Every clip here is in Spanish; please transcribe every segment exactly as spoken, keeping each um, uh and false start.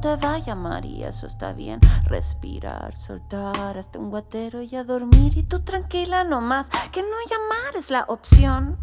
te va a llamar y eso está bien. Respirar, soltar hasta un guatero y a dormir. Y tú tranquila nomás, que no llamar es la opción.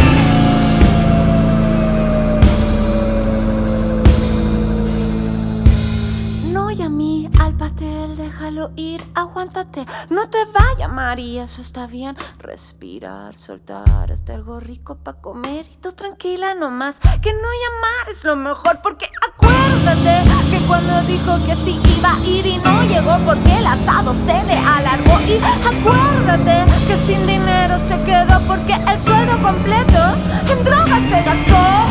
No llamé al pastel, déjalo ir, aguántate. No te va a llamar y eso está bien. Respirar, soltar hasta algo rico pa' comer. Y tú tranquila nomás, que no llamar es lo mejor. Porque acuérdate que cuando dijo que sí iba a ir y no llegó porque el asado se le alargó. Y acuérdate que sin dinero se quedó porque el sueldo completo en drogas se gastó.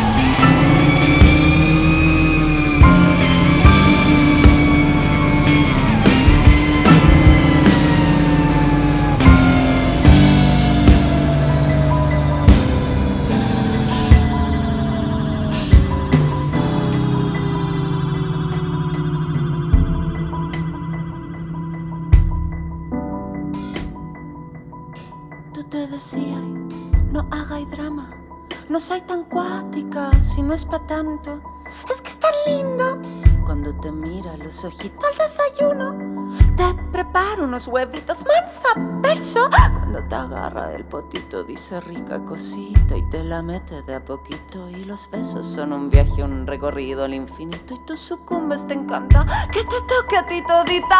Tú te decías, no hagáis drama, no soy tan cuática, si no es pa' tanto. Es que es tan lindo cuando te mira los ojitos al desayuno. Te preparo unos huevitos mansa verso. Cuando te agarra el potito dice rica cosita y te la mete de a poquito. Y los besos son un viaje, un recorrido al infinito. Y tú sucumbes, te encanta que te toque a ti todita.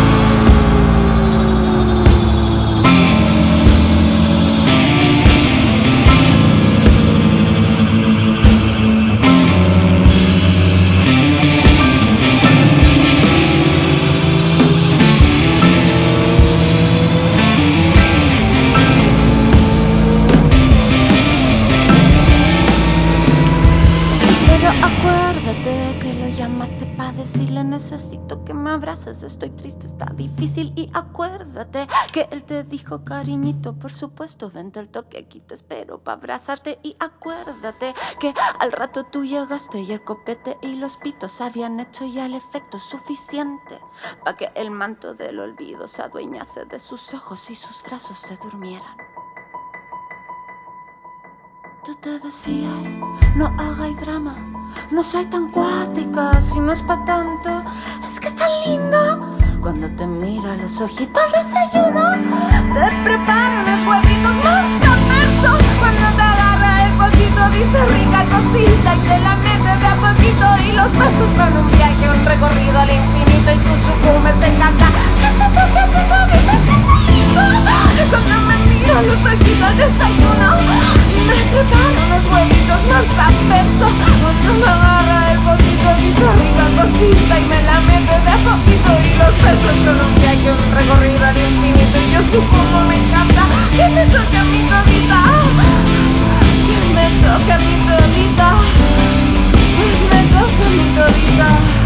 Acuérdate que lo llamaste pa' decirle necesito que me abraces, estoy triste, está difícil. Y acuérdate que él te dijo cariñito, por supuesto, vente al toque, aquí te espero pa' abrazarte. Y acuérdate que al rato tú llegaste y el copete y los pitos habían hecho ya el efecto suficiente pa' que el manto del olvido se adueñase de sus ojos y sus brazos se durmieran. Tú te decías, no hagáis drama, no soy tan cuática, si no es pa' tanto. Es que es tan lindo cuando te mira los ojitos al desayuno. Te preparo unos huevitos más verso. Cuando te agarra el poquito dice rica cosita y te la mete de a poquito. Y los besos son un viaje, un recorrido al infinito. Y tú sucumbes, te encanta que te toque a tu novio, es que es tan lindo cuando me mira los ojitos al desayuno. Me preparo unos huevitos más verso. Cuando me agarra el poquito dice rica cosita y me la mete de a poquito. Y los besos son un viaje, un recorrido al infinito. Y yo supongo me encanta que me toque a mi todita, que me toque a mi todita, me toque a mi todita.